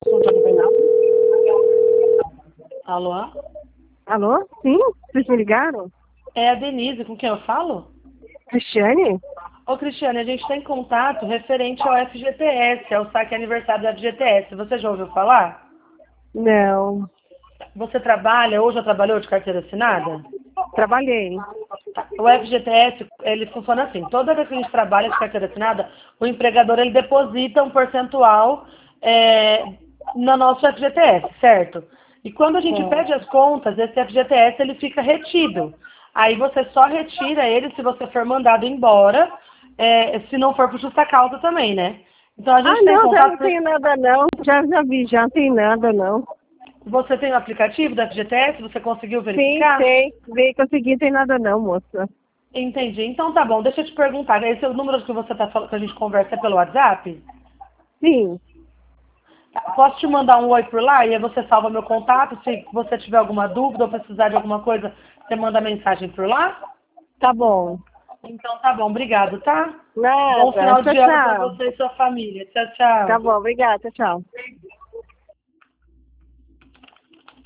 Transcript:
Alô? Alô? Sim? Vocês me ligaram? É a Denise, com quem eu falo? Cristiane? Ô, Cristiane, a gente está em contato referente ao FGTS, ao saque aniversário do FGTS. Você já ouviu falar? Não. Você trabalha ou já trabalhou de carteira assinada? Trabalhei. O FGTS, ele funciona assim. Toda vez que a gente trabalha de carteira assinada, o empregador ele deposita um percentual no nosso FGTS, certo? E quando a gente pede as contas, esse FGTS ele fica retido. Aí você só retira ele se você for mandado embora, se não for por justa causa também, né? Então a Ah, gente tem não, já contato não tem nada não. Já vi, já não tem nada não. Você tem o aplicativo do FGTS? Você conseguiu Sim, verificar? tem. Veio consegui, não tem nada não, moça. Entendi. Então tá bom, deixa eu te perguntar. Esse é o número que você tá falando, que a gente conversa é pelo WhatsApp? Sim, Tá. Posso te mandar um oi por lá e aí você salva meu contato? Se você tiver alguma dúvida ou precisar de alguma coisa, você manda mensagem por lá? tá bom. Então tá bom, obrigado, tá? Bom Nada. final Tchau, de ano pra tchau. você e sua família. Tchau, Tá tchau. bom, obrigada. Tchau, tchau.